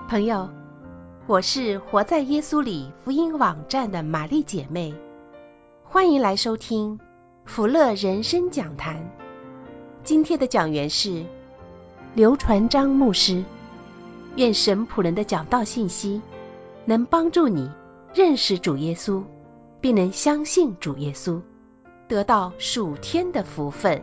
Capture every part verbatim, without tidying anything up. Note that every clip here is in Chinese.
朋友，我是活在耶稣里福音网站的玛丽姐妹，欢迎来收听福乐人生讲坛。今天的讲员是刘传章牧师。愿神仆人的讲道信息能帮助你认识主耶稣，并能相信主耶稣，得到属天的福分。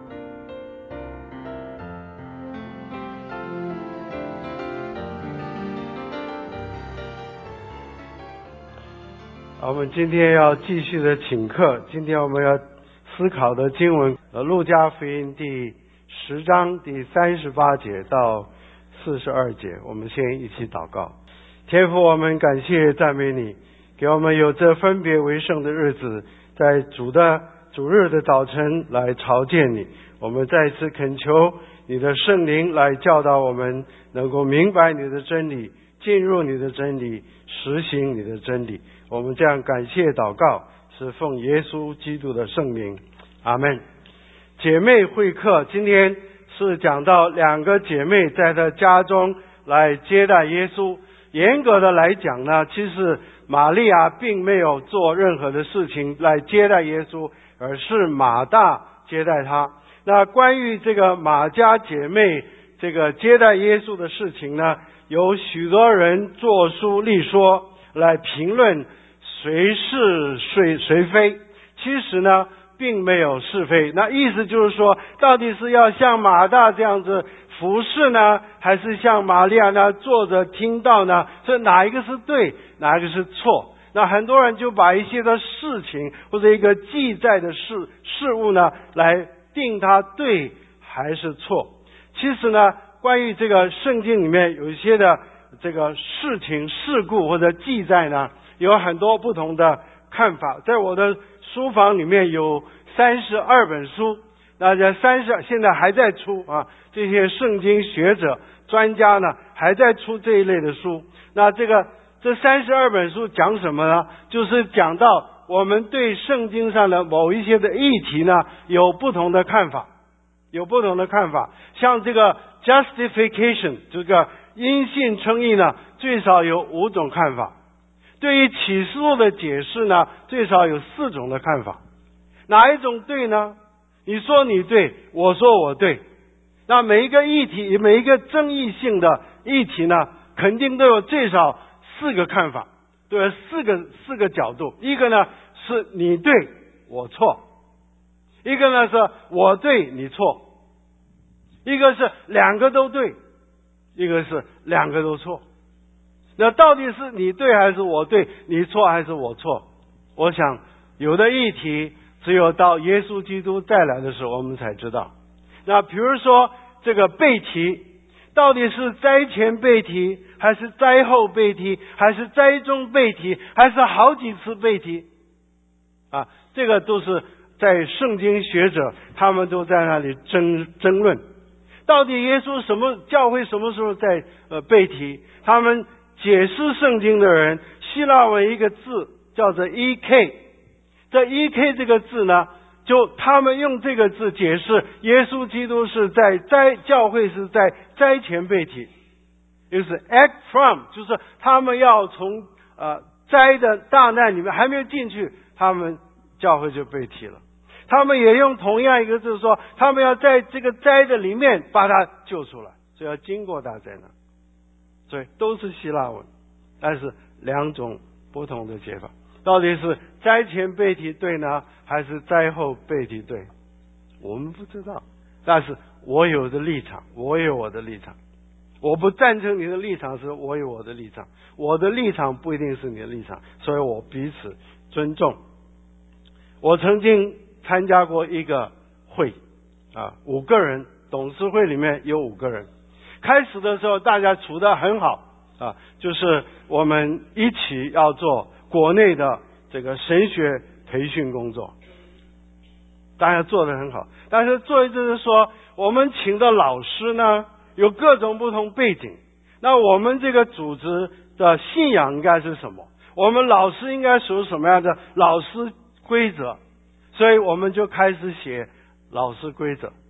我们今天要继续的请课，今天我们要思考的经文，呃，路加福音第十章第三十八节到四十二节。我们先一起祷告。天父，我们感谢赞美你，给我们有这分别为圣的日子，在主的主日的早晨来朝见你。我们再次恳求你的圣灵来教导我们，能够明白你的真理，进入你的真理，实行你的真理。我们这样感谢祷告，是奉耶稣基督的圣名，阿们。姐妹会客，今天是讲到两个姐妹在她家中来接待耶稣。严格的来讲呢，其实玛利亚并没有做任何的事情来接待耶稣，而是马大接待她。那关于这个马家姐妹这个接待耶稣的事情呢，有许多人作书立说来评论谁是谁谁非。其实呢并没有是非，那意思就是说，到底是要像马大这样子服侍呢，还是像玛利亚呢坐着听道呢？这哪一个是对，哪一个是错？那很多人就把一些的事情或者一个记载的事事物呢来定它对还是错。其实呢，关于这个圣经里面有一些的这个事情事故或者记载呢，有很多不同的看法。在我的书房里面有三十二本书，那这三十现在还在出啊，这些圣经学者专家呢还在出这一类的书。那这个这三十二本书讲什么呢？就是讲到我们对圣经上的某一些的议题呢有不同的看法，有不同的看法。像这个 justification 这个因信称义呢，最少有五种看法。对于启示录的解释呢，最少有四种的看法。哪一种对呢？你说你对，我说我对。那每一个议题，每一个争议性的议题呢，肯定都有最少四个看法，都有四个四个角度。一个呢是你对我错，一个呢是我对你错，一个是两个都对，一个是两个都错。那到底是你对还是我对，你错还是我错？我想有的议题只有到耶稣基督再来的时候我们才知道。那比如说这个背题，到底是灾前背题还是灾后背题，还是灾中背题，还是好几次背题啊？这个都是在圣经学者他们都在那里争争论，到底耶稣什么教会什么时候在呃背题？他们解释圣经的人，希腊文一个字叫做 E K， 这 E K 这个字呢，就他们用这个字解释耶稣基督是在灾教会是在灾前背题，就是 act from， 就是他们要从呃灾的大难里面还没有进去，他们教会就背题了。他们也用同样一个字说，他们要在这个灾的里面把它救出来，所以要经过大灾难。所以都是希腊文，但是两种不同的解法。到底是灾前背题对呢，还是灾后背题对？我们不知道。但是我有的立场，我有我的立场。我不赞成你的立场时，我有我的立场。我的立场不一定是你的立场，所以我彼此尊重。我曾经参加过一个会啊，五个人，董事会里面有五个人。开始的时候大家处得很好啊，就是我们一起要做国内的这个神学培训工作，大家做得很好。但是做一就是说，我们请的老师呢有各种不同背景，那我们这个组织的信仰应该是什么？我们老师应该属什么样的老师规则？所以我们就开始写老师规则。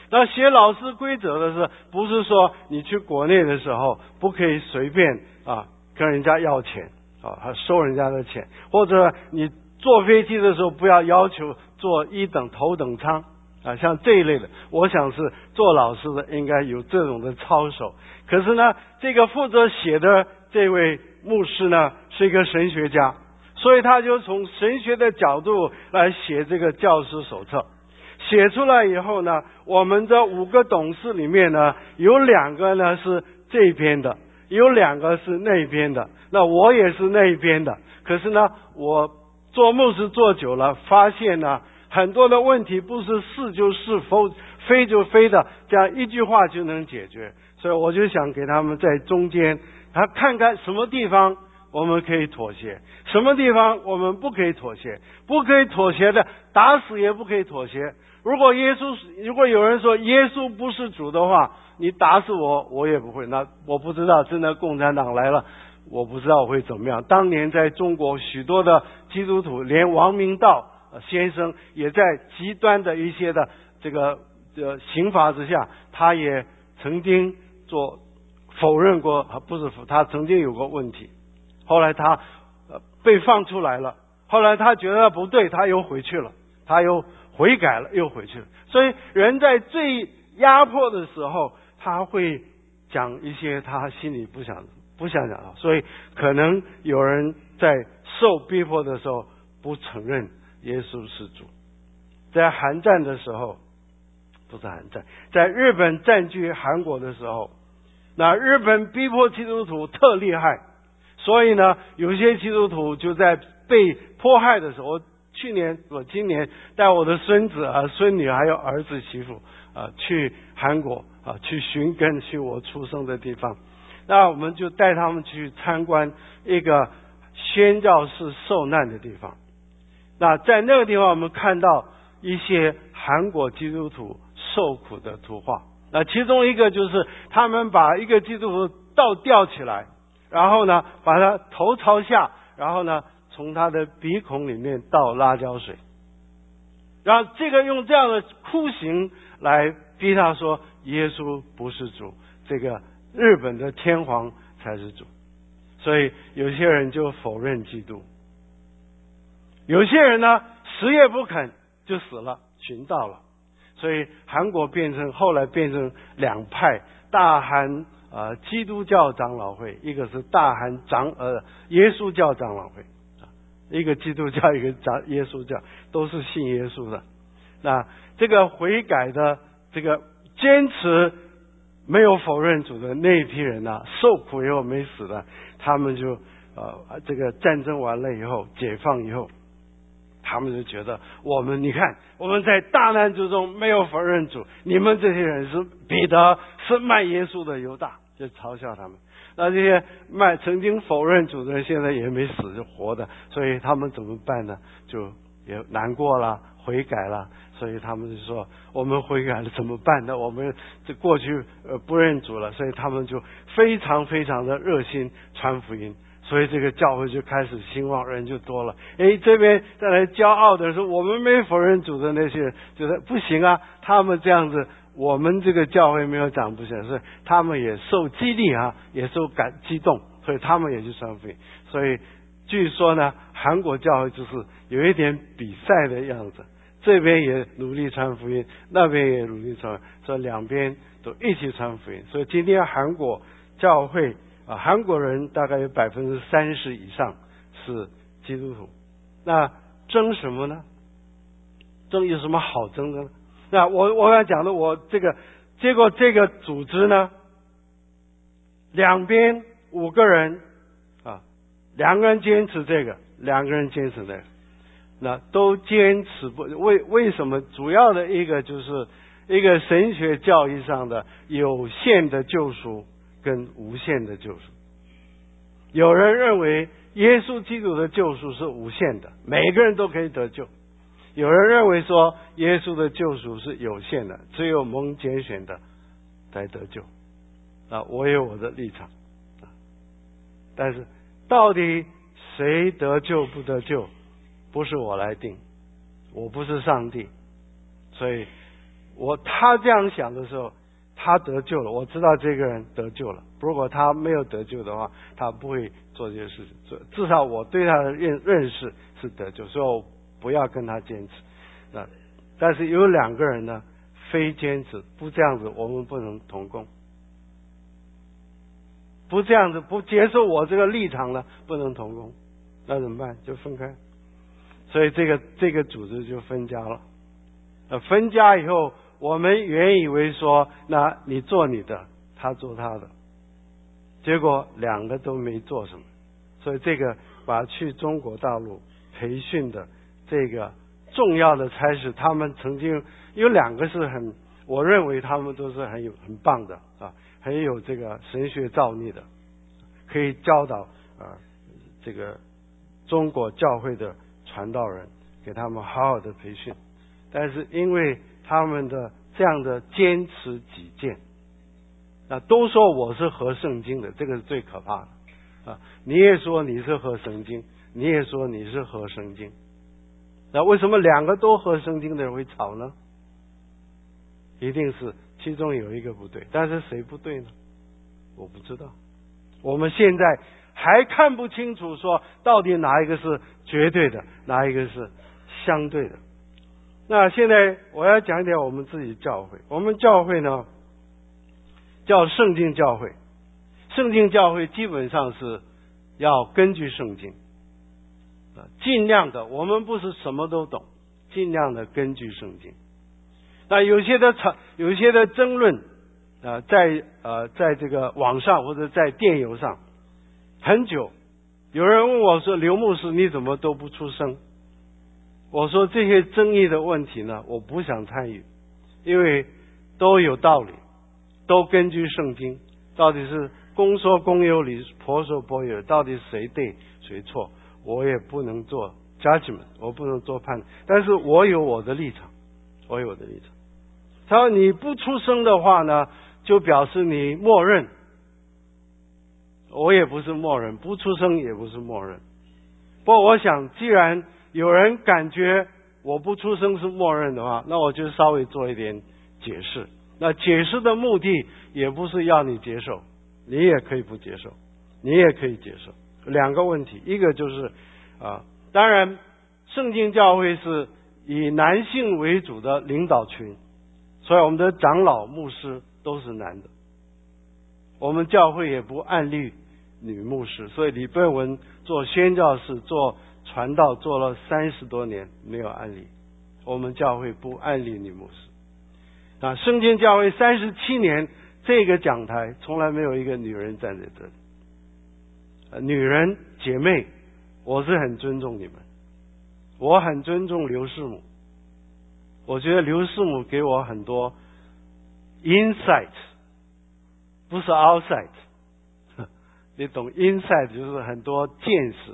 那写老师规则的是，不是说你去国内的时候不可以随便啊跟人家要钱啊，还收人家的钱，或者你坐飞机的时候不要要求坐一等头等舱啊，像这一类的，我想是做老师的应该有这种的操守。可是呢，这个负责写的这位牧师呢是一个神学家，所以他就从神学的角度来写这个教师手册。写出来以后呢，我们的五个董事里面呢，有两个呢是这边的，有两个是那边的，那我也是那边的。可是呢，我做牧师做久了，发现呢，很多的问题不是是就是否，非就非的，这样一句话就能解决。所以我就想给他们在中间，他看看什么地方我们可以妥协，什么地方我们不可以妥协，不可以妥协的，打死也不可以妥协。如果耶稣，如果有人说耶稣不是主的话，你打死我，我也不会。那我不知道，真的共产党来了，我不知道会怎么样。当年在中国许多的基督徒，连王明道先生也在极端的一些的这个呃刑罚之下，他也曾经做否认过，不是他曾经有过问题，后来他呃被放出来了，后来他觉得不对，他又回去了，他又悔改了，又回去了。所以人在最压迫的时候，他会讲一些他心里不想不想讲的。所以可能有人在受逼迫的时候不承认耶稣是主。在韩战的时候，不是韩战，在日本占据韩国的时候，那日本逼迫基督徒特厉害，所以呢，有些基督徒就在被迫害的时候，去年我今年带我的孙子啊、孙女还有儿子媳妇啊去韩国啊去寻根，去我出生的地方。那我们就带他们去参观一个宣教士受难的地方。那在那个地方，我们看到一些韩国基督徒受苦的图画。那其中一个就是他们把一个基督徒倒吊起来，然后呢把他头朝下，然后呢从他的鼻孔里面倒辣椒水，然后这个用这样的酷刑来逼他说耶稣不是主，这个日本的天皇才是主。所以有些人就否认基督，有些人呢死也不肯就死了，殉道了。所以韩国变成后来变成两派，大韩呃基督教长老会，一个是大韩长呃耶稣教长老会，一个基督教一个长耶稣教，都是信耶稣的。那这个悔改的这个坚持没有否认主的那一批人呢、啊，受苦以后没死的，他们就呃这个战争完了以后解放以后，他们就觉得我们你看我们在大难之中没有否认主，你们这些人是彼得，是卖耶稣的犹大，就嘲笑他们。那这些卖曾经否认主的人现在也没死就活的，所以他们怎么办呢？就也难过了，悔改了。所以他们就说我们悔改了怎么办呢？我们这过去呃不认主了，所以他们就非常非常的热心传福音。所以这个教会就开始兴旺，人就多了。诶，这边再来骄傲的说我们没否认主的那些人，觉得不行啊，他们这样子，我们这个教会没有长不起来，所以他们也受激励啊，也受感激动，所以他们也去传福音。所以据说呢，韩国教会就是有一点比赛的样子，这边也努力传福音，那边也努力传，所以两边都一起传福音。所以今天韩国教会啊，韩国人大概有百分之三十以上是基督徒。那争什么呢？争有什么好争的呢？那我我要讲的，我这个结果这个组织呢，两边五个人啊，两个人坚持这个，两个人坚持那个，那都坚持不为为什么？主要的一个就是一个神学教义上的有限的救赎跟无限的救赎。有人认为耶稣基督的救赎是无限的，每个人都可以得救。有人认为说耶稣的救赎是有限的，只有蒙拣选的才得救。啊，我有我的立场。但是到底谁得救不得救，不是我来定，我不是上帝，所以我他这样想的时候，他得救了，我知道这个人得救了。如果他没有得救的话，他不会做这些事情。至少我对他的认认识是得救，所以我不要跟他坚持。那但是有两个人呢，非坚持，不这样子，我们不能同工。不这样子，不接受我这个立场呢，不能同工，那怎么办？就分开。所以这个这个组织就分家了。呃，分家以后，我们原以为说，那你做你的，他做他的，结果两个都没做什么。所以这个把去中国大陆培训的这个重要的差事，他们曾经有两个是很，我认为他们都是很有很棒的啊，很有这个神学造诣的，可以教导啊这个中国教会的传道人，给他们好好的培训。但是因为他们的这样的坚持己见，那都说我是合圣经的，这个是最可怕的啊！你也说你是合圣经，你也说你是合圣经，那为什么两个都合圣经的人会吵呢？一定是其中有一个不对，但是谁不对呢？我不知道。我们现在还看不清楚说到底哪一个是绝对的，哪一个是相对的。那现在我要讲一点我们自己教会，我们教会呢叫圣经教会，圣经教会基本上是要根据圣经，尽量的，我们不是什么都懂，尽量的根据圣经。那有些的吵，有些的争论啊，在呃在这个网上或者在电邮上很久，有人问我说：“刘牧师，你怎么都不出声？”我说这些争议的问题呢，我不想参与，因为都有道理，都根据圣经，到底是公说公有理，婆说婆有理，到底谁对谁错，我也不能做 judgment， 我不能做判断，但是我有我的立场，我有我的立场。他说你不出声的话呢，就表示你默认，我也不是默认，不出声也不是默认。不过我想，既然有人感觉我不出声是默认的话，那我就稍微做一点解释。那解释的目的也不是要你接受，你也可以不接受，你也可以接受。两个问题，一个就是啊，当然圣经教会是以男性为主的领导群，所以我们的长老牧师都是男的。我们教会也不按立女牧师，所以李本文做宣教士做传道做了三十多年没有按立，我们教会不按立女牧师。啊，圣经教会三十七年，这个讲台从来没有一个女人站在这里。呃、女人姐妹，我是很尊重你们，我很尊重刘师母，我觉得刘师母给我很多 insight， 不是 outside， 你懂 insight 就是很多见识。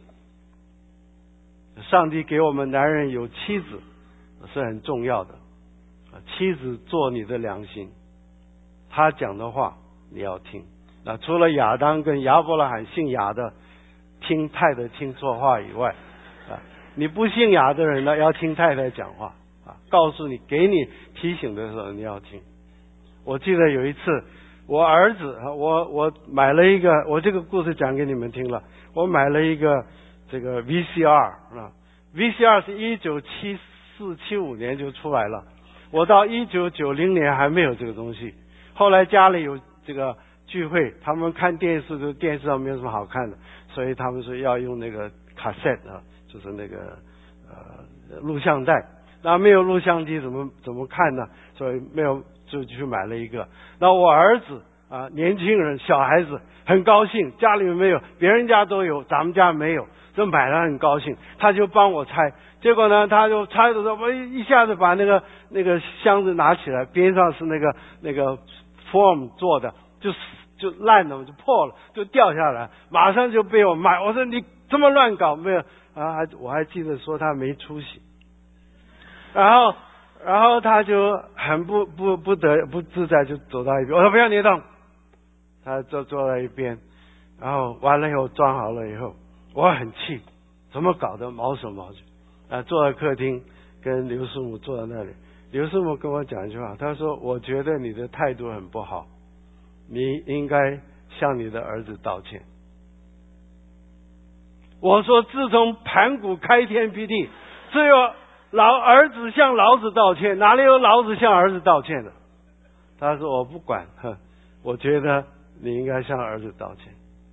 上帝给我们男人有妻子是很重要的，妻子做你的良心，他讲的话你要听。那除了亚当跟亚伯拉罕信亚的听太太听错话以外，啊，你不信亚的人呢，要听太太讲话啊，告诉你给你提醒的时候你要听。我记得有一次我儿子，我我买了一个，我这个故事讲给你们听了，我买了一个这个 V C R 啊 ，V C R 是一九七四七五年就出来了，我到一九九零年还没有这个东西。后来家里有这个聚会，他们看电视的电视上没有什么好看的，所以他们说要用那个 cassette 啊，就是那个呃录像带。那没有录像机怎么怎么看呢？所以没有就去买了一个。那我儿子啊，年轻人小孩子很高兴，家里面没有，别人家都有，咱们家没有，就买了很高兴，他就帮我拆。结果呢，他就拆的时候，我一下子把那个那个箱子拿起来，边上是那个那个 form 做的，就就烂了，就破了，就掉下来，马上就被我骂。我说你这么乱搞，没有啊？我还记得说他没出息。然后，然后他就很不不不得不自在，就走到一边。我说不要你动，他就坐在一边。然后完了以后装好了以后，我很气，怎么搞的毛手毛脚啊！坐在客厅，跟刘师母坐在那里， 刘师母跟我讲一句话，他说我觉得你的态度很不好，你应该向你的儿子道歉。我说自从盘古开天辟地，只有老儿子向老子道歉，哪里有老子向儿子道歉的？他说我不管，呵，我觉得你应该向儿子道歉。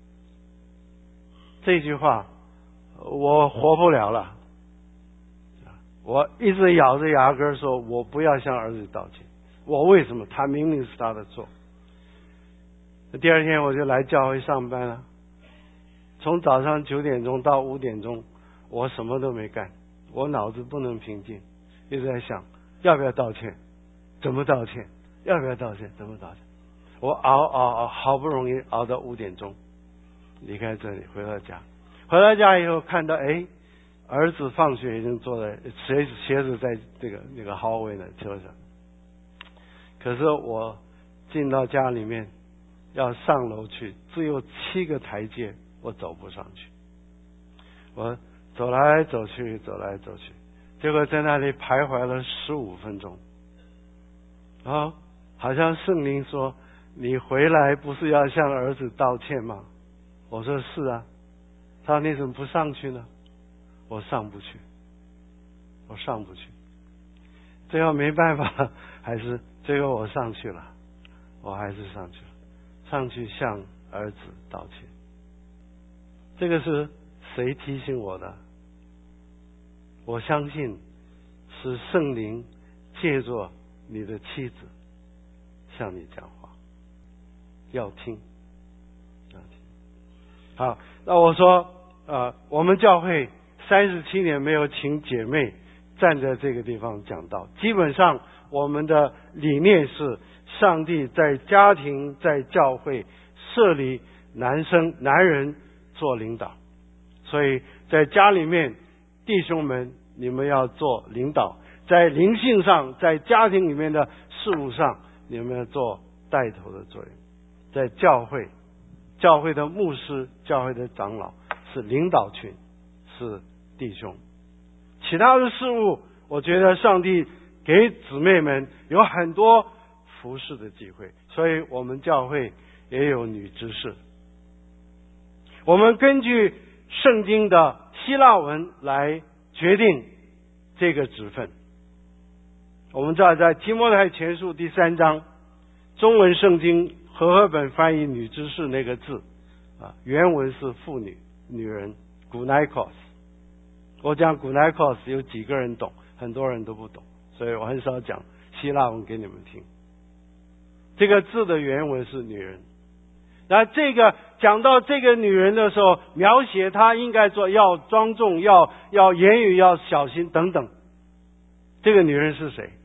这句话我活不了了，我一直咬着牙根说我不要向儿子道歉。我为什么？他明明是他的错。第二天我就来教会上班了，从早上九点钟到五点钟，我什么都没干，我脑子不能平静，一直在想要不要道歉，怎么道歉，要不要道歉，怎么道歉。我熬熬熬，好不容易熬到五点钟，离开这里回到家。回到家以后看到，哎，儿子放学已经坐在鞋子鞋子在这个那个好位的车上。可是我进到家里面要上楼去，只有七个台阶，我走不上去。我走来走去，走来走去，结果在那里徘徊了十五分钟。然后好像圣灵说：“你回来不是要向儿子道歉吗？”我说：“是啊。”他说：“你怎么不上去呢？”我上不去，我上不去。最后没办法，还是最后我上去了，我还是上去了，上去向儿子道歉。这个是谁提醒我的？我相信是圣灵借着你的妻子向你讲话，要听，要听。好，那我说，呃，我们教会三十七年没有请姐妹站在这个地方讲道，基本上我们的理念是，上帝在家庭在教会设立男生男人做领导，所以在家里面弟兄们你们要做领导，在灵性上在家庭里面的事务上你们要做带头的作用，在教会教会的牧师教会的长老是领导群，是弟兄。其他的事物我觉得上帝给姊妹们有很多服侍的机会，所以我们教会也有女执事。我们根据圣经的希腊文来决定这个职分。我们知道在提摩太前书第三章，中文圣经和合本翻译女执事那个字啊，原文是妇女女人 Gunaikos。 我讲 Gunaikos 有几个人懂，很多人都不懂，所以我很少讲希腊文给你们听。这个字的原文是女人，那这个讲到这个女人的时候，描写她应该做要庄重，要要言语要小心等等。这个女人是谁？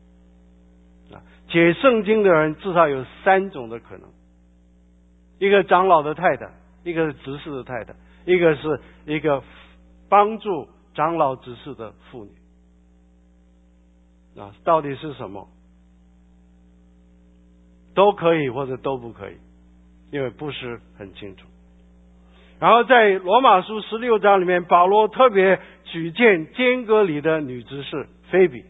解圣经的人至少有三种的可能，一个长老的太太，一个是执事的太太，一个是一个帮助长老执事的妇女。啊，到底是什么？都可以或者都不可以，因为不是很清楚。然后在罗马书十六章里面，保罗特别举荐坚革里的女执事菲比。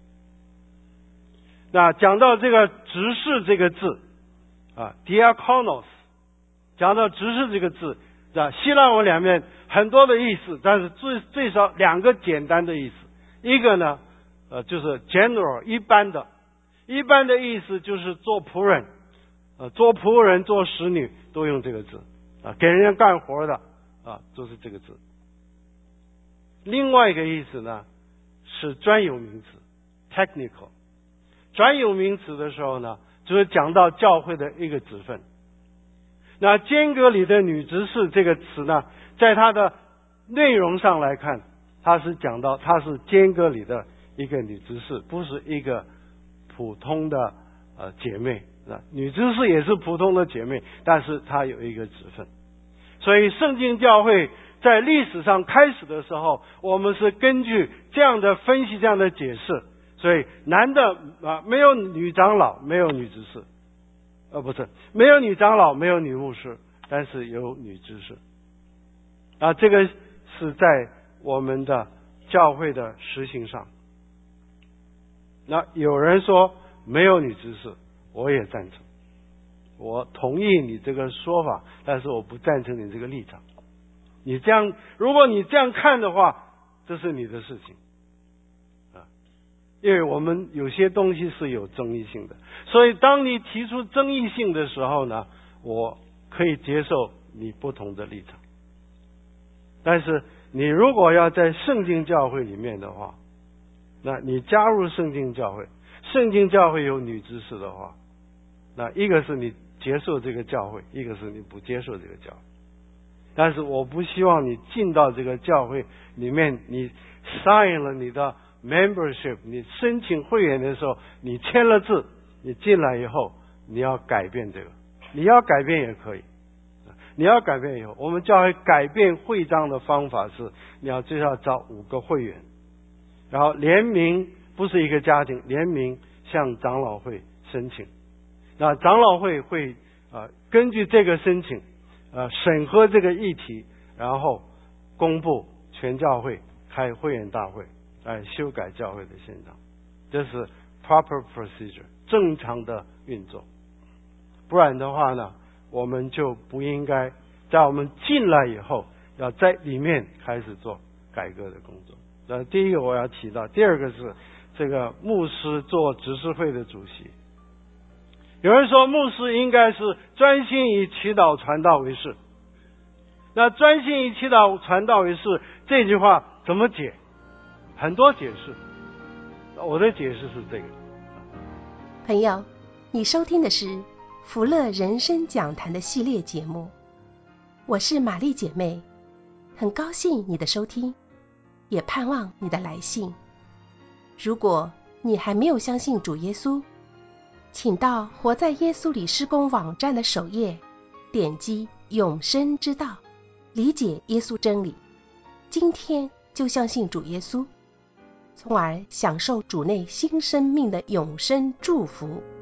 那讲到这个执事这个字啊 diakonos， 讲到执事这个字，啊，希腊文两面很多的意思，但是最最少两个简单的意思。一个呢，呃，就是 general 一般的，一般的意思就是做仆人，呃，做仆人做使女都用这个字啊，给人家干活的啊，都是这个字。另外一个意思呢是专有名词 technical。专有名词的时候呢，就是讲到教会的一个职分。那坚革里的女执事这个词呢，在它的内容上来看，它是讲到她是坚革里的一个女执事，不是一个普通的呃姐妹。女执事也是普通的姐妹，但是她有一个职分。所以圣经教会在历史上开始的时候，我们是根据这样的分析，这样的解释。所以男的啊，没有女长老，没有女执事，呃，不是，没有女长老，没有女牧师，但是有女执事。啊，这个是在我们的教会的实行上。 那有人说没有女执事，我也赞成，我同意你这个说法，但是我不赞成你这个立场。你这样，如果你这样看的话，这是你的事情啊，因为我们有些东西是有争议性的，所以当你提出争议性的时候呢，我可以接受你不同的立场。但是你如果要在圣经教会里面的话，那你加入圣经教会，圣经教会有女执事的话，那一个是你接受这个教会，一个是你不接受这个教会。但是我不希望你进到这个教会里面，你 sign 了你的 membership， 你申请会员的时候，你签了字，你进来以后你要改变这个，你要改变也可以，你要改变以后，我们教会改变会章的方法是，你要最少找五个会员，然后联名，不是一个家庭，联名向长老会申请，那长老会会呃根据这个申请呃审核这个议题，然后公布全教会开会员大会来修改教会的宪章，这是 proper procedure 正常的运作。不然的话呢，我们就不应该在我们进来以后要在里面开始做改革的工作。那第一个我要提到，第二个是这个牧师做执事会的主席。有人说牧师应该是专心以祈祷传道为事，那专心以祈祷传道为事这句话怎么解？很多解释，我的解释是这个。 朋友，你收听的是福乐人生讲坛的系列节目，我是玛丽姐妹，很高兴你的收听，也盼望你的来信。如果你还没有相信主耶稣，请到活在耶稣里施工网站的首页，点击永生之道，理解耶稣真理，今天就相信主耶稣，从而享受主内新生命的永生祝福。